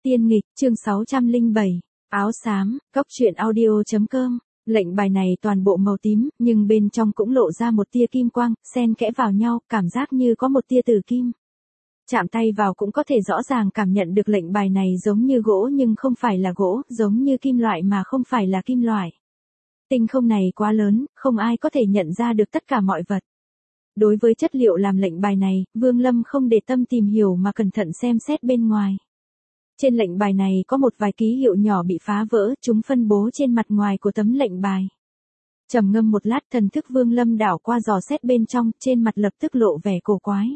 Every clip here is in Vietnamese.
Tiên nghịch, chương 607, áo xám, cốc truyện audio.com. Lệnh bài này toàn bộ màu tím, nhưng bên trong cũng lộ ra một tia kim quang, xen kẽ vào nhau, cảm giác như có một tia tử kim. Chạm tay vào cũng có thể rõ ràng cảm nhận được lệnh bài này giống như gỗ nhưng không phải là gỗ, giống như kim loại mà không phải là kim loại. Tinh không này quá lớn, không ai có thể nhận ra được tất cả mọi vật. Đối với chất liệu làm lệnh bài này, Vương Lâm không để tâm tìm hiểu mà cẩn thận xem xét bên ngoài. Trên lệnh bài này có một vài ký hiệu nhỏ bị phá vỡ, chúng phân bố trên mặt ngoài của tấm lệnh bài. Trầm ngâm một lát, thần thức Vương Lâm đảo qua dò xét bên trong, trên mặt lập tức lộ vẻ cổ quái.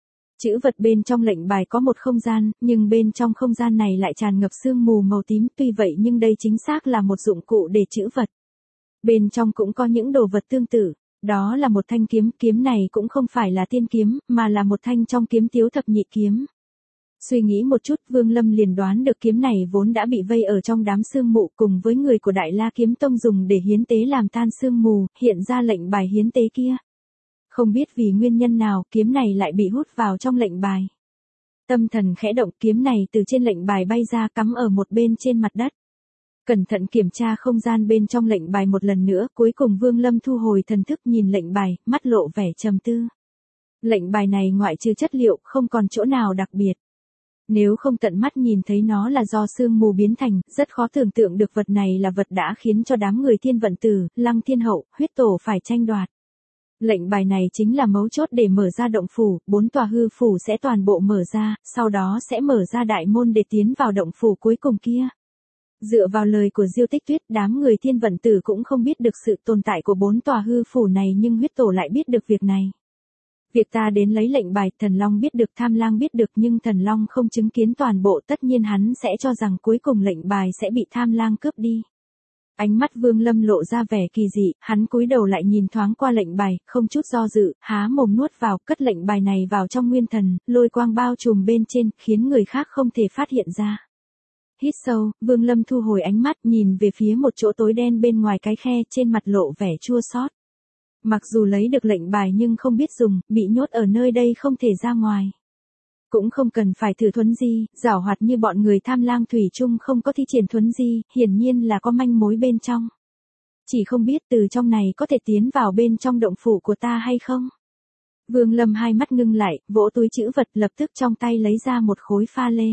Chữ vật bên trong lệnh bài có một không gian, nhưng bên trong không gian này lại tràn ngập sương mù màu tím, tuy vậy nhưng đây chính xác là một dụng cụ để trữ vật. Bên trong cũng có những đồ vật tương tự, đó là một thanh kiếm, kiếm này cũng không phải là tiên kiếm, mà là một thanh trong kiếm Tiếu thập nhị kiếm. Suy nghĩ một chút, Vương Lâm liền đoán được kiếm này vốn đã bị vây ở trong đám sương mù cùng với người của Đại La Kiếm Tông dùng để hiến tế làm tan sương mù, hiện ra lệnh bài hiến tế kia. Không biết vì nguyên nhân nào, kiếm này lại bị hút vào trong lệnh bài. Tâm thần khẽ động, kiếm này từ trên lệnh bài bay ra cắm ở một bên trên mặt đất. Cẩn thận kiểm tra không gian bên trong lệnh bài một lần nữa, cuối cùng Vương Lâm thu hồi thần thức nhìn lệnh bài, mắt lộ vẻ trầm tư. Lệnh bài này ngoại trừ chất liệu, không còn chỗ nào đặc biệt. Nếu không tận mắt nhìn thấy nó là do sương mù biến thành, rất khó tưởng tượng được vật này là vật đã khiến cho đám người Thiên Vận Tử, Lăng Thiên Hậu, Huyết Tổ phải tranh đoạt. Lệnh bài này chính là mấu chốt để mở ra động phủ, 4 tòa hư phủ sẽ toàn bộ mở ra, sau đó sẽ mở ra đại môn để tiến vào động phủ cuối cùng kia. Dựa vào lời của Diêu Tích Tuyết, đám người Thiên Vận Tử cũng không biết được sự tồn tại của 4 tòa hư phủ này nhưng Huyết Tổ lại biết được việc này. Việc ta đến lấy lệnh bài, Thần Long biết được, Tham Lang biết được nhưng Thần Long không chứng kiến toàn bộ, tất nhiên hắn sẽ cho rằng cuối cùng lệnh bài sẽ bị Tham Lang cướp đi. Ánh mắt Vương Lâm lộ ra vẻ kỳ dị, hắn cúi đầu lại nhìn thoáng qua lệnh bài, không chút do dự, há mồm nuốt vào, cất lệnh bài này vào trong nguyên thần, lôi quang bao trùm bên trên, khiến người khác không thể phát hiện ra. Hít sâu, Vương Lâm thu hồi ánh mắt, nhìn về phía một chỗ tối đen bên ngoài cái khe, trên mặt lộ vẻ chua xót. Mặc dù lấy được lệnh bài nhưng không biết dùng, bị nhốt ở nơi đây không thể ra ngoài. Cũng không cần phải thử thuấn di, giảo hoạt như bọn người Tham Lang thủy chung không có thi triển thuấn di, hiển nhiên là có manh mối bên trong. Chỉ không biết từ trong này có thể tiến vào bên trong động phủ của ta hay không. Vương Lâm hai mắt ngưng lại, vỗ túi trữ vật, lập tức trong tay lấy ra một khối pha lê.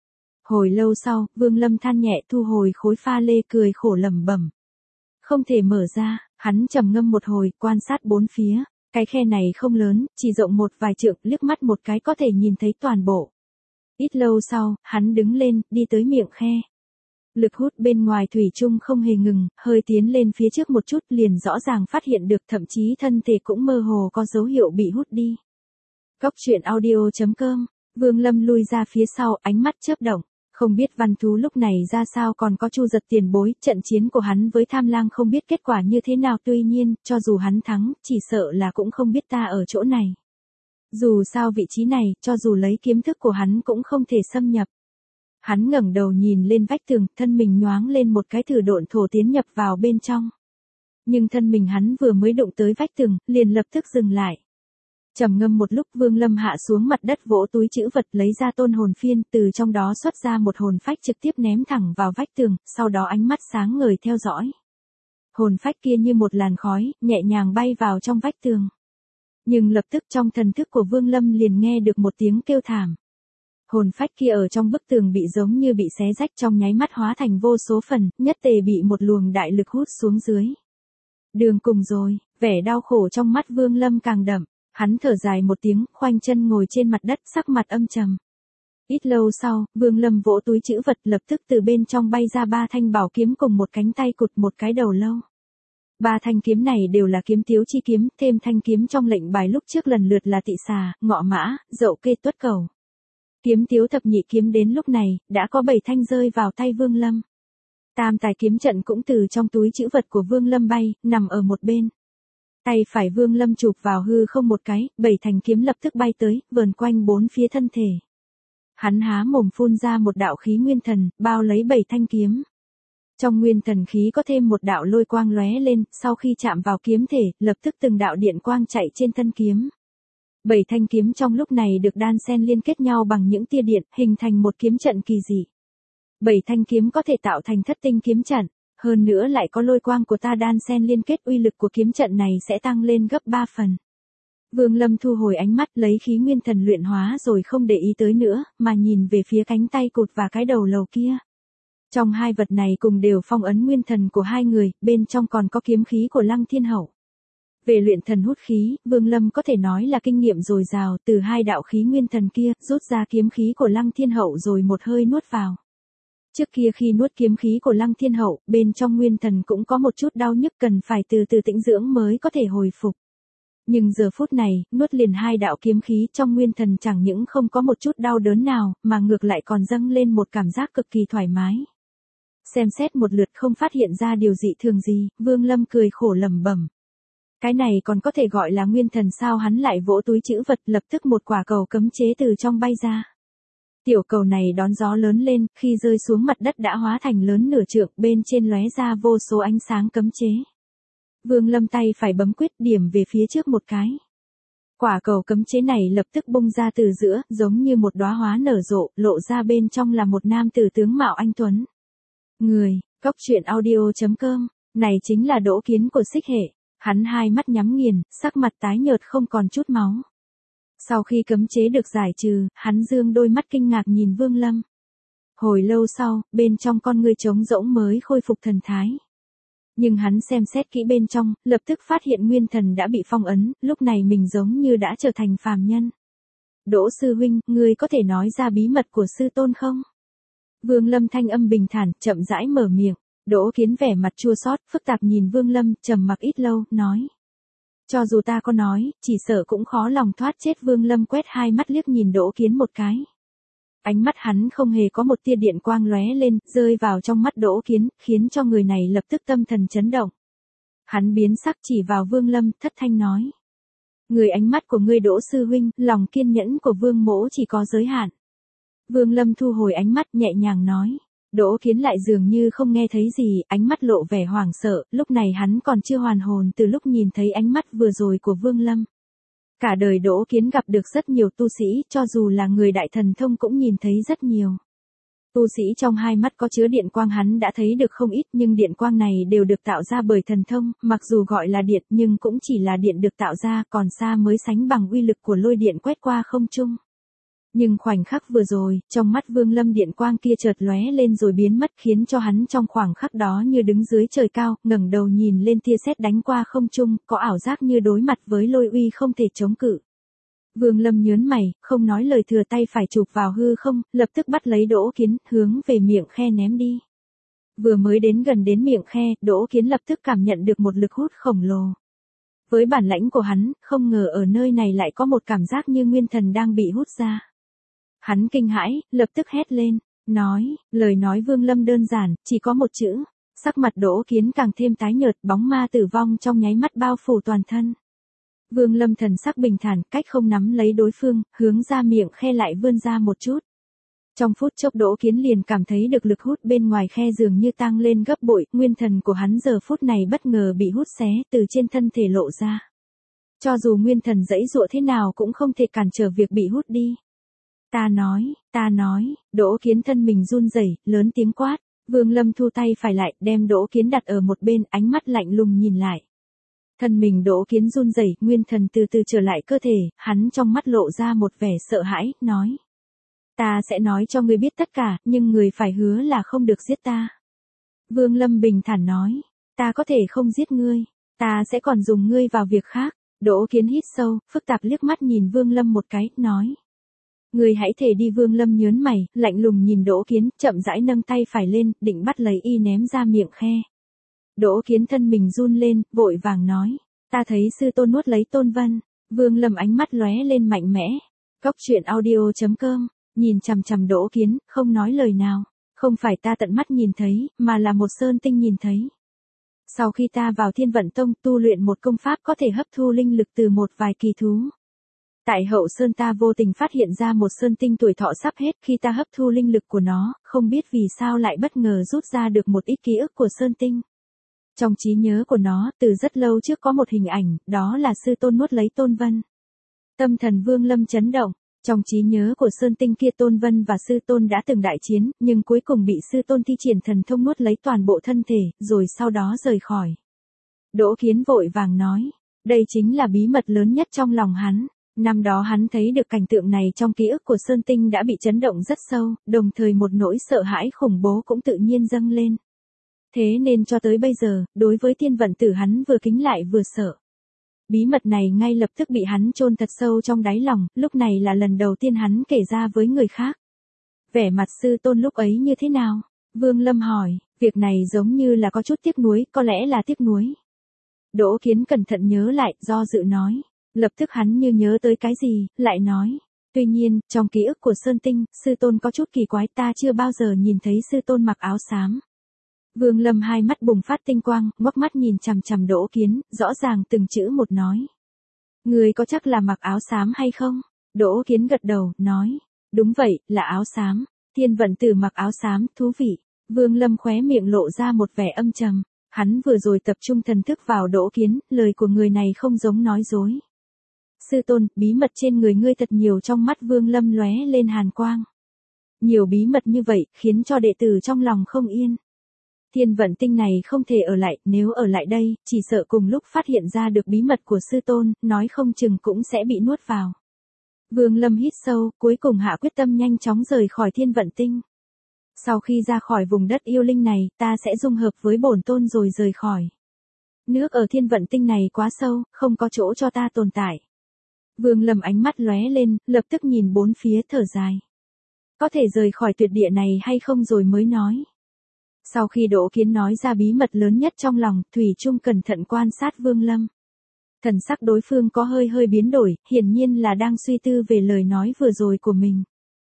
Hồi lâu sau, Vương Lâm than nhẹ thu hồi khối pha lê, cười khổ lẩm bẩm. Không thể mở ra, hắn trầm ngâm một hồi, quan sát bốn phía. Cái khe này không lớn, chỉ rộng một vài trượng, liếc mắt một cái có thể nhìn thấy toàn bộ. Ít lâu sau, hắn đứng lên, đi tới miệng khe. Lực hút bên ngoài thủy chung không hề ngừng, hơi tiến lên phía trước một chút liền rõ ràng phát hiện được, thậm chí thân thể cũng mơ hồ có dấu hiệu bị hút đi. Cốc truyện audio.com, Vương Lâm lui ra phía sau, ánh mắt chớp động. Không biết Văn Thú lúc này ra sao, còn có Chu Giật tiền bối, trận chiến của hắn với Tham Lang không biết kết quả như thế nào, tuy nhiên, cho dù hắn thắng, chỉ sợ là cũng không biết ta ở chỗ này. Dù sao vị trí này, cho dù lấy kiếm thức của hắn cũng không thể xâm nhập. Hắn ngẩng đầu nhìn lên vách tường, thân mình nhoáng lên một cái, thử độn thổ tiến nhập vào bên trong. Nhưng thân mình hắn vừa mới đụng tới vách tường, liền lập tức dừng lại. Trầm ngâm một lúc, Vương Lâm hạ xuống mặt đất, vỗ túi trữ vật, lấy ra tôn hồn phiên, từ trong đó xuất ra một hồn phách trực tiếp ném thẳng vào vách tường, sau đó ánh mắt sáng ngời theo dõi. Hồn phách kia như một làn khói, nhẹ nhàng bay vào trong vách tường. Nhưng lập tức trong thần thức của Vương Lâm liền nghe được một tiếng kêu thảm. Hồn phách kia ở trong bức tường bị giống như bị xé rách, trong nháy mắt hóa thành vô số phần, nhất tề bị một luồng đại lực hút xuống dưới. Đường cùng rồi, vẻ đau khổ trong mắt Vương Lâm càng đậm. Hắn thở dài một tiếng, khoanh chân ngồi trên mặt đất, sắc mặt âm trầm. Ít lâu sau, Vương Lâm vỗ túi trữ vật, lập tức từ bên trong bay ra 3 thanh bảo kiếm cùng một cánh tay cụt, một cái đầu lâu. 3 thanh kiếm này đều là kiếm Tiếu chi kiếm, thêm thanh kiếm trong lệnh bài lúc trước lần lượt là Tị Xà, Ngọ Mã, Dậu Kê, Tuất Cầu. Kiếm Tiếu thập nhị kiếm đến lúc này, đã có 7 thanh rơi vào tay Vương Lâm. Tam tài kiếm trận cũng từ trong túi trữ vật của Vương Lâm bay, nằm ở một bên. Tay phải Vương Lâm chụp vào hư không một cái, 7 thanh kiếm lập tức bay tới, vờn quanh 4 phía thân thể. Hắn há mồm phun ra một đạo khí nguyên thần, bao lấy 7 thanh kiếm. Trong nguyên thần khí có thêm một đạo lôi quang lóe lên, sau khi chạm vào kiếm thể, lập tức từng đạo điện quang chạy trên thân kiếm. 7 thanh kiếm trong lúc này được đan xen liên kết nhau bằng những tia điện, hình thành một kiếm trận kỳ dị. 7 thanh kiếm có thể tạo thành thất tinh kiếm trận, hơn nữa lại có lôi quang của ta đan xen liên kết, uy lực của kiếm trận này sẽ tăng lên gấp 3 phần. Vương Lâm thu hồi ánh mắt, lấy khí nguyên thần luyện hóa rồi không để ý tới nữa, mà nhìn về phía cánh tay cụt và cái đầu lầu kia. Trong hai vật này cùng đều phong ấn nguyên thần của hai người, bên trong còn có kiếm khí của Lăng Thiên Hậu. Về luyện thần hút khí, Vương Lâm có thể nói là kinh nghiệm dồi dào, từ hai đạo khí nguyên thần kia, rút ra kiếm khí của Lăng Thiên Hậu rồi một hơi nuốt vào. Trước kia khi nuốt kiếm khí của Lăng Thiên Hậu, bên trong nguyên thần cũng có một chút đau nhức, cần phải từ từ tĩnh dưỡng mới có thể hồi phục. Nhưng giờ phút này, nuốt liền hai đạo kiếm khí trong nguyên thần chẳng những không có một chút đau đớn nào, mà ngược lại còn dâng lên một cảm giác cực kỳ thoải mái. Xem xét một lượt không phát hiện ra điều dị thường gì, Vương Lâm cười khổ lẩm bẩm. Cái này còn có thể gọi là nguyên thần sao? Hắn lại vỗ túi trữ vật, lập tức một quả cầu cấm chế từ trong bay ra. Tiểu cầu này đón gió lớn lên, khi rơi xuống mặt đất đã hóa thành lớn nửa trượng, bên trên lóe ra vô số ánh sáng cấm chế. Vương Lâm tay phải bấm quyết điểm về phía trước một cái. Quả cầu cấm chế này lập tức bung ra từ giữa, giống như một đóa hoa nở rộ, lộ ra bên trong là một nam tử tướng mạo anh tuấn. Người, Cốc Truyện Audio.com, này chính là Đỗ Kiến của Xích Hệ. Hắn hai mắt nhắm nghiền, sắc mặt tái nhợt không còn chút máu. Sau khi cấm chế được giải trừ, hắn dương đôi mắt kinh ngạc nhìn Vương Lâm. Hồi lâu sau, bên trong con ngươi trống rỗng mới khôi phục thần thái. Nhưng hắn xem xét kỹ bên trong, lập tức phát hiện nguyên thần đã bị phong ấn, lúc này mình giống như đã trở thành phàm nhân. Đỗ sư huynh, ngươi có thể nói ra bí mật của sư tôn không? Vương Lâm thanh âm bình thản, chậm rãi mở miệng. Đỗ Kiến vẻ mặt chua xót, phức tạp nhìn Vương Lâm, trầm mặc ít lâu, nói. Cho dù ta có nói, chỉ sợ cũng khó lòng thoát chết. Vương Lâm quét hai mắt liếc nhìn Đỗ Kiến một cái. Ánh mắt hắn không hề có một tia điện quang lóe lên, rơi vào trong mắt Đỗ Kiến, khiến cho người này lập tức tâm thần chấn động. Hắn biến sắc chỉ vào Vương Lâm, thất thanh nói. Người, ánh mắt của ngươi Đỗ sư huynh, lòng kiên nhẫn của Vương mỗ chỉ có giới hạn. Vương Lâm thu hồi ánh mắt nhẹ nhàng nói. Đỗ Kiến lại dường như không nghe thấy gì, ánh mắt lộ vẻ hoảng sợ, lúc này hắn còn chưa hoàn hồn từ lúc nhìn thấy ánh mắt vừa rồi của Vương Lâm. Cả đời Đỗ Kiến gặp được rất nhiều tu sĩ, cho dù là người đại thần thông cũng nhìn thấy rất nhiều. Tu sĩ trong hai mắt có chứa điện quang hắn đã thấy được không ít, nhưng điện quang này đều được tạo ra bởi thần thông, mặc dù gọi là điện nhưng cũng chỉ là điện được tạo ra, còn xa mới sánh bằng uy lực của lôi điện quét qua không trung. Nhưng khoảnh khắc vừa rồi, trong mắt Vương Lâm điện quang kia chợt lóe lên rồi biến mất, khiến cho hắn trong khoảng khắc đó như đứng dưới trời cao, ngẩng đầu nhìn lên tia sét đánh qua không trung, có ảo giác như đối mặt với lôi uy không thể chống cự. Vương Lâm nhớn mày, không nói lời thừa tay phải chụp vào hư không, lập tức bắt lấy Đỗ Kiến, hướng về miệng khe ném đi. Vừa mới đến gần đến miệng khe, Đỗ Kiến lập tức cảm nhận được một lực hút khổng lồ. Với bản lãnh của hắn, không ngờ ở nơi này lại có một cảm giác như nguyên thần đang bị hút ra. Hắn kinh hãi, lập tức hét lên, nói, lời nói Vương Lâm đơn giản, chỉ có một chữ. Sắc mặt Đỗ Kiến càng thêm tái nhợt, bóng ma tử vong trong nháy mắt bao phủ toàn thân. Vương Lâm thần sắc bình thản, cách không nắm lấy đối phương, hướng ra miệng khe lại vươn ra một chút. Trong phút chốc Đỗ Kiến liền cảm thấy được lực hút bên ngoài khe dường như tăng lên gấp bội, nguyên thần của hắn giờ phút này bất ngờ bị hút xé từ trên thân thể lộ ra. Cho dù nguyên thần giãy giụa thế nào cũng không thể cản trở việc bị hút đi. Ta nói, Đỗ Kiến thân mình run rẩy, lớn tiếng quát. Vương Lâm thu tay phải lại, đem Đỗ Kiến đặt ở một bên, ánh mắt lạnh lùng nhìn lại. Thân mình Đỗ Kiến run rẩy, nguyên thần từ từ trở lại cơ thể, hắn trong mắt lộ ra một vẻ sợ hãi, nói. Ta sẽ nói cho ngươi biết tất cả, nhưng người phải hứa là không được giết ta. Vương Lâm bình thản nói, ta có thể không giết ngươi, ta sẽ còn dùng ngươi vào việc khác. Đỗ Kiến hít sâu, phức tạp liếc mắt nhìn Vương Lâm một cái, nói. Ngươi hãy thề đi. Vương Lâm nhớn mày, lạnh lùng nhìn Đỗ Kiến, chậm rãi nâng tay phải lên, định bắt lấy y ném ra miệng khe. Đỗ Kiến thân mình run lên, vội vàng nói, ta thấy sư tôn nuốt lấy Tôn Vân. Vương Lâm ánh mắt lóe lên mạnh mẽ. Cốc Truyện Audio.com, nhìn chằm chằm Đỗ Kiến, không nói lời nào. Không phải ta tận mắt nhìn thấy, mà là một sơn tinh nhìn thấy. Sau khi ta vào Thiên Vận Tông tu luyện một công pháp có thể hấp thu linh lực từ một vài kỳ thú. Tại Hậu Sơn ta vô tình phát hiện ra một sơn tinh tuổi thọ sắp hết, khi ta hấp thu linh lực của nó, không biết vì sao lại bất ngờ rút ra được một ít ký ức của sơn tinh. Trong trí nhớ của nó, từ rất lâu trước có một hình ảnh, đó là sư tôn nuốt lấy Tôn Vân. Tâm thần Vương Lâm chấn động, Trong trí nhớ của Sơn Tinh kia Tôn Vân và sư tôn đã từng đại chiến, nhưng cuối cùng bị sư tôn thi triển thần thông nuốt lấy toàn bộ thân thể, rồi sau đó rời khỏi. Đỗ Kiến vội vàng nói, đây chính là bí mật lớn nhất trong lòng hắn. Năm đó hắn thấy được cảnh tượng này trong ký ức của Sơn Tinh đã bị chấn động rất sâu, đồng thời một nỗi sợ hãi khủng bố cũng tự nhiên dâng lên. Thế nên cho tới bây giờ, đối với Tiên Vận Tử hắn vừa kính lại vừa sợ. Bí mật này ngay lập tức bị hắn chôn thật sâu trong đáy lòng, lúc này là lần đầu tiên hắn kể ra với người khác. Vẻ mặt sư tôn lúc ấy như thế nào? Vương Lâm hỏi, việc này giống như là có chút tiếc nuối, có lẽ là tiếc nuối. Đỗ Kiến cẩn thận nhớ lại, do dự nói. Lập tức hắn như nhớ tới cái gì, lại nói. Tuy nhiên, trong ký ức của Sơn Tinh, sư tôn có chút kỳ quái, ta chưa bao giờ nhìn thấy sư tôn mặc áo xám. Vương Lâm hai mắt bùng phát tinh quang, ngoắc mắt nhìn chằm chằm Đỗ Kiến, rõ ràng từng chữ một nói. Người có chắc là mặc áo xám hay không? Đỗ Kiến gật đầu, nói. Đúng vậy, là áo xám. Tiên Vận Tử mặc áo xám, thú vị. Vương Lâm khóe miệng lộ ra một vẻ âm trầm. Hắn vừa rồi tập trung thần thức vào Đỗ Kiến, lời của người này không giống nói dối. Sư tôn, bí mật trên người ngươi thật nhiều, trong mắt Vương Lâm lóe lên hàn quang. Nhiều bí mật như vậy, khiến cho đệ tử trong lòng không yên. Tiên Vận Tinh này không thể ở lại, nếu ở lại đây, chỉ sợ cùng lúc phát hiện ra được bí mật của sư tôn, nói không chừng cũng sẽ bị nuốt vào. Vương Lâm hít sâu, cuối cùng hạ quyết tâm nhanh chóng rời khỏi Tiên Vận Tinh. Sau khi ra khỏi vùng đất yêu linh này, ta sẽ dung hợp với bổn tôn rồi rời khỏi. Nước ở Tiên Vận Tinh này quá sâu, không có chỗ cho ta tồn tại. Vương Lâm ánh mắt lóe lên, lập tức nhìn bốn phía thở dài. Có thể rời khỏi tuyệt địa này hay không rồi mới nói. Sau khi Đỗ Kiến nói ra bí mật lớn nhất trong lòng, Thủy Trung cẩn thận quan sát Vương Lâm. Thần sắc đối phương có hơi biến đổi, hiển nhiên là đang suy tư về lời nói vừa rồi của mình.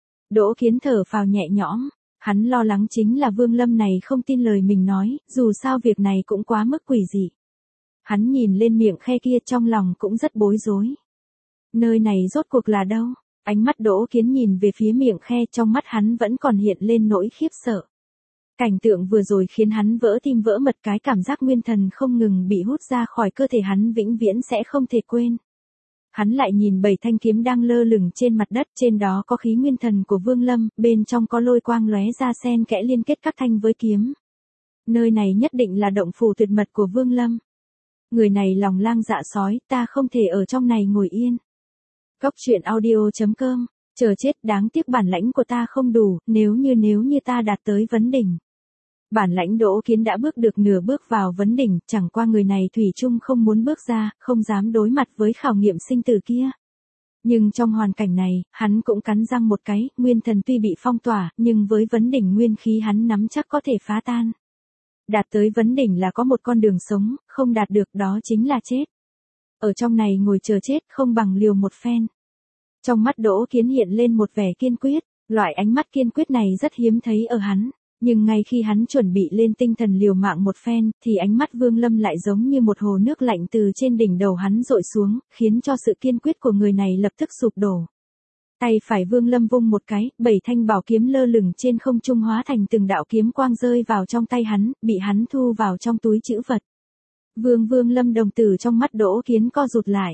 Đỗ Kiến thở phào nhẹ nhõm, hắn lo lắng chính là Vương Lâm này không tin lời mình nói, dù sao việc này cũng quá mức quỷ dị. Hắn nhìn lên miệng khe kia trong lòng cũng rất bối rối. Nơi này rốt cuộc là đâu? Ánh mắt Đỗ Kiến nhìn về phía miệng khe, trong mắt hắn vẫn còn hiện lên nỗi khiếp sợ. Cảnh tượng vừa rồi khiến hắn vỡ tim vỡ mật, cái cảm giác nguyên thần không ngừng bị hút ra khỏi cơ thể hắn vĩnh viễn sẽ không thể quên. Hắn lại nhìn 7 thanh kiếm đang lơ lửng trên mặt đất, trên đó có khí nguyên thần của Vương Lâm, bên trong có lôi quang lóe ra xen kẽ liên kết các thanh với kiếm. Nơi này nhất định là động phủ tuyệt mật của Vương Lâm. Người này lòng lang dạ sói, ta không thể ở trong này ngồi yên. Cốc truyện audio.com, chờ chết, đáng tiếc bản lãnh của ta không đủ, nếu như ta đạt tới vấn đỉnh. Bản lãnh Đỗ Kiến đã bước được nửa bước vào vấn đỉnh, chẳng qua người này thủy chung không muốn bước ra, không dám đối mặt với khảo nghiệm sinh tử kia. Nhưng trong hoàn cảnh này, hắn cũng cắn răng một cái, nguyên thần tuy bị phong tỏa, nhưng với vấn đỉnh nguyên khí hắn nắm chắc có thể phá tan. Đạt tới vấn đỉnh là có một con đường sống, không đạt được đó chính là chết. Ở trong này ngồi chờ chết không bằng liều một phen. Trong mắt Đỗ Kiến hiện lên một vẻ kiên quyết, loại ánh mắt kiên quyết này rất hiếm thấy ở hắn. Nhưng ngay khi hắn chuẩn bị lên tinh thần liều mạng một phen, thì ánh mắt Vương Lâm lại giống như một hồ nước lạnh từ trên đỉnh đầu hắn dội xuống, khiến cho sự kiên quyết của người này lập tức sụp đổ. Tay phải Vương Lâm vung một cái, 7 thanh bảo kiếm lơ lửng trên không trung hóa thành từng đạo kiếm quang rơi vào trong tay hắn, bị hắn thu vào trong túi trữ vật. Vương Lâm đồng tử trong mắt Đỗ Kiến co rụt lại.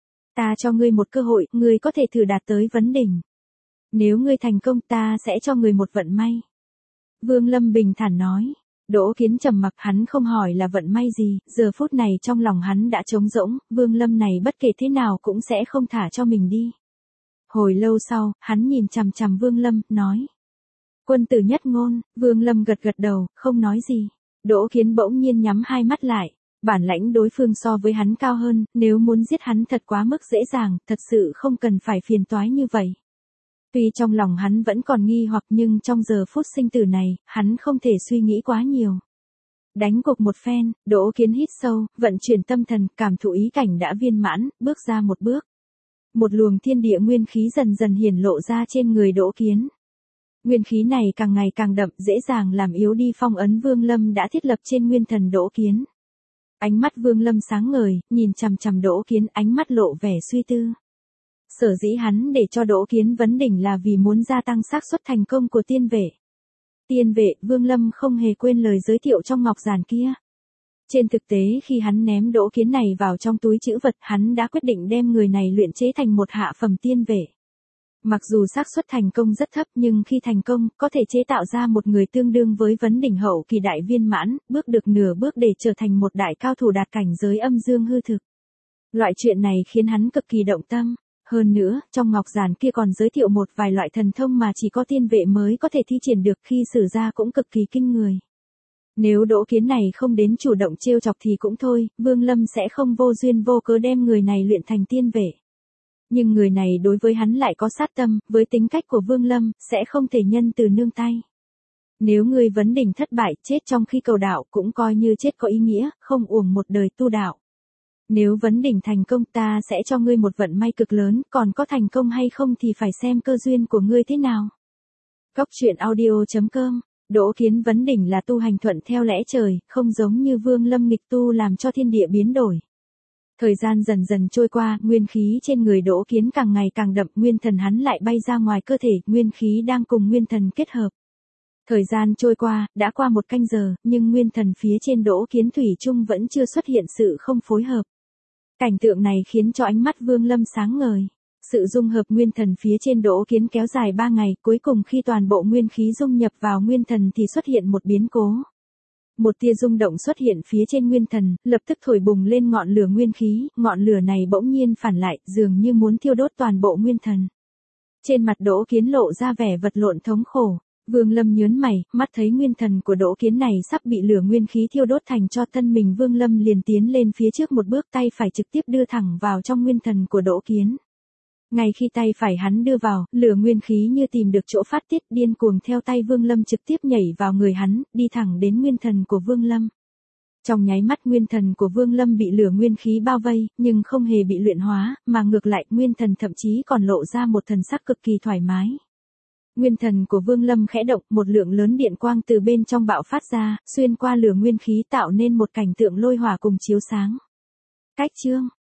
Ta cho ngươi một cơ hội, ngươi có thể thử đạt tới vấn đỉnh. Nếu ngươi thành công, ta sẽ cho ngươi một vận may. Vương Lâm bình thản nói. Đỗ Kiến trầm mặc, hắn không hỏi là vận may gì, giờ phút này trong lòng hắn đã trống rỗng, Vương Lâm này bất kể thế nào cũng sẽ không thả cho mình đi. Hồi lâu sau, hắn nhìn chằm chằm Vương Lâm, nói. Quân tử nhất ngôn, Vương Lâm gật đầu, không nói gì. Đỗ Kiến bỗng nhiên nhắm hai mắt lại. Bản lãnh đối phương so với hắn cao hơn, nếu muốn giết hắn thật quá mức dễ dàng, thật sự không cần phải phiền toái như vậy. Tuy trong lòng hắn vẫn còn nghi hoặc nhưng trong giờ phút sinh tử này, hắn không thể suy nghĩ quá nhiều. Đánh cuộc một phen, Đỗ Kiến hít sâu, vận chuyển tâm thần, cảm thụ ý cảnh đã viên mãn, bước ra một bước. Một luồng thiên địa nguyên khí dần dần hiển lộ ra trên người Đỗ Kiến. Nguyên khí này càng ngày càng đậm, dễ dàng làm yếu đi phong ấn Vương Lâm đã thiết lập trên nguyên thần Đỗ Kiến. Ánh mắt Vương Lâm sáng ngời, nhìn chằm chằm Đỗ Kiến, ánh mắt lộ vẻ suy tư. Sở dĩ hắn để cho Đỗ Kiến vấn đỉnh là vì muốn gia tăng xác suất thành công của tiên vệ. Tiên vệ, Vương Lâm không hề quên lời giới thiệu trong ngọc giản kia. Trên thực tế khi hắn ném Đỗ Kiến này vào trong túi trữ vật, hắn đã quyết định đem người này luyện chế thành một hạ phẩm tiên vệ. Mặc dù xác suất thành công rất thấp nhưng khi thành công, có thể chế tạo ra một người tương đương với vấn đỉnh hậu kỳ đại viên mãn, bước được nửa bước để trở thành một đại cao thủ đạt cảnh giới âm dương hư thực. Loại chuyện này khiến hắn cực kỳ động tâm. Hơn nữa, trong ngọc giản kia còn giới thiệu một vài loại thần thông mà chỉ có tiên vệ mới có thể thi triển được, khi sử ra cũng cực kỳ kinh người. Nếu Đỗ Kiến này không đến chủ động trêu chọc thì cũng thôi, Vương Lâm sẽ không vô duyên vô cớ đem người này luyện thành tiên vệ. Nhưng người này đối với hắn lại có sát tâm, với tính cách của Vương Lâm, sẽ không thể nhân từ nương tay. Nếu ngươi vấn đỉnh thất bại, chết trong khi cầu đạo cũng coi như chết có ý nghĩa, không uổng một đời tu đạo. Nếu vấn đỉnh thành công ta sẽ cho ngươi một vận may cực lớn, còn có thành công hay không thì phải xem cơ duyên của ngươi thế nào. Cốc truyện audio.com. Đỗ Kiến vấn đỉnh là tu hành thuận theo lẽ trời, không giống như Vương Lâm nghịch tu làm cho thiên địa biến đổi. Thời gian dần dần trôi qua, nguyên khí trên người Đỗ Kiến càng ngày càng đậm, nguyên thần hắn lại bay ra ngoài cơ thể, nguyên khí đang cùng nguyên thần kết hợp. Thời gian trôi qua, đã qua 1 canh giờ, nhưng nguyên thần phía trên Đỗ Kiến thủy chung vẫn chưa xuất hiện sự không phối hợp. Cảnh tượng này khiến cho ánh mắt Vương Lâm sáng ngời. Sự dung hợp nguyên thần phía trên Đỗ Kiến kéo dài 3 ngày, cuối cùng khi toàn bộ nguyên khí dung nhập vào nguyên thần thì xuất hiện một biến cố. Một tia rung động xuất hiện phía trên nguyên thần, lập tức thổi bùng lên ngọn lửa nguyên khí, ngọn lửa này bỗng nhiên phản lại, dường như muốn thiêu đốt toàn bộ nguyên thần. Trên mặt Đỗ Kiến lộ ra vẻ vật lộn thống khổ. Vương Lâm nhớn mày, mắt thấy nguyên thần của Đỗ Kiến này sắp bị lửa nguyên khí thiêu đốt thành tro thân mình, Vương Lâm liền tiến lên phía trước một bước, tay phải trực tiếp đưa thẳng vào trong nguyên thần của Đỗ Kiến. Ngay khi tay phải hắn đưa vào, lửa nguyên khí như tìm được chỗ phát tiết, điên cuồng theo tay Vương Lâm trực tiếp nhảy vào người hắn, đi thẳng đến nguyên thần của Vương Lâm. Trong nháy mắt nguyên thần của Vương Lâm bị lửa nguyên khí bao vây, nhưng không hề bị luyện hóa, mà ngược lại nguyên thần thậm chí còn lộ ra một thần sắc cực kỳ thoải mái. Nguyên thần của Vương Lâm khẽ động, một lượng lớn điện quang từ bên trong bạo phát ra, xuyên qua lửa nguyên khí tạo nên một cảnh tượng lôi hỏa cùng chiếu sáng. Cách chương